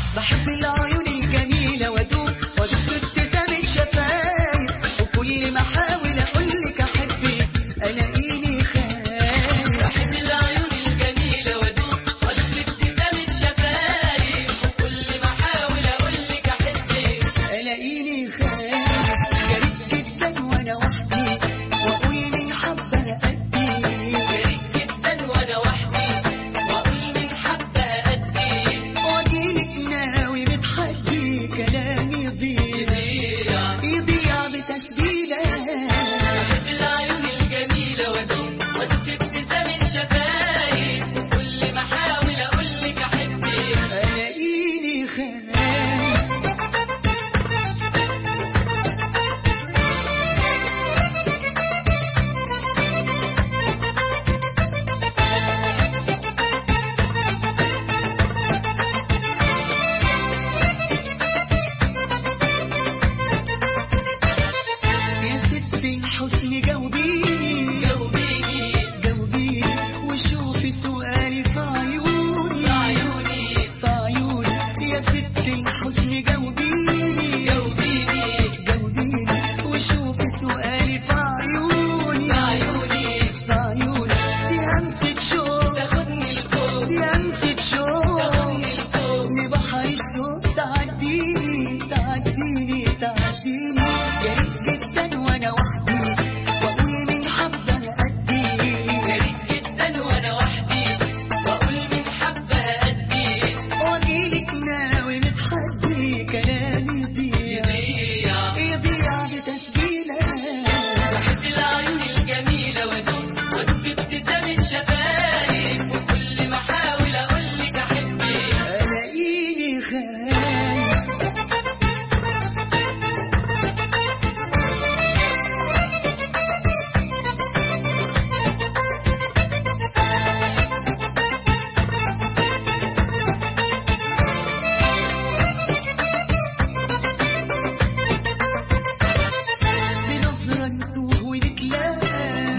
بحب العيون الجميلة وادوب في ابتسام الشفايف، وكل ما احاول اقولك احبك الاقيني خايف. بحب العيون الجميلة وادوب في ابتسام الشفايف، وكل ما احاول اقولك احبك الاقيني خايف. يا ريت جدا وانا وحدي واقول من حبة قدي، يا ريت جدا وانا وحدي واقول من حبة قدي، واجيلك ناوي متحدي كلامي يضيع بتسجيلة. بحب العيون الجميلة وادوب في ابتسام الشفايف، وكل ما احاول اقولك احبك الاقيني خايف. يا ست الحسن جاوبيني جاوبيني وشوفي سؤالي في عيوني في عيوني. يا ست الحسن جاوبيني جاوبيني وشوفي سؤالي في عيوني في عيوني. دي همسة شوق تاخدني لفوق دي همسة شوق تاخدني لفوق لبحر الشوق تعديني تعديني تعديني. يا ريت جدا وانا وحدي واقول من حبة قدي، يا ريت جدا وانا وحدي واقول من حبة قدي، واجيلك ناوي متحدي كلامي يضيع بتسجيلة. بحب العيون الجميلة وادوب في ابتسام الشفايف، وكل ما احاول اقولك احبك الاقيني خايف. بنظرة نتوه ونتلاقى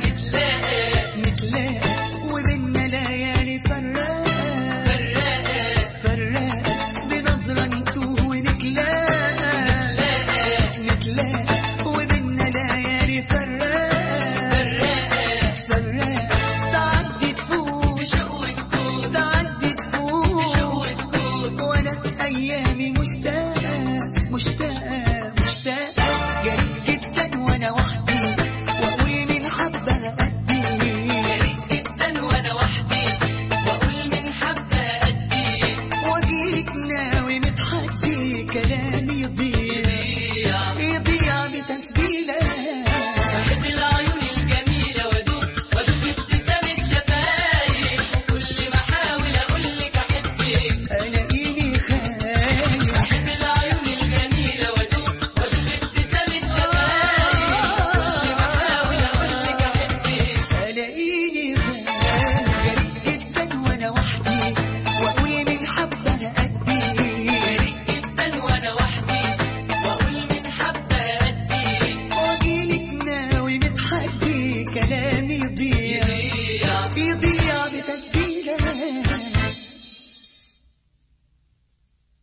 وبيننا ليالي فراقة. بنظرة نتوه ونتلاقى وبيننا ليالي فراقة. تعدي تفوت بشوق وسكوت تعدي تفوت بشوق وسكوت، وانا ايامي مشتاقة. يا ريت جدا وانا وحدي واقول من حبة قدي، يا ريت جدا وانا وحدي واقول من حبة قدي، واجيلك ناوي متحدي كلامي يضيع بتسجيلة.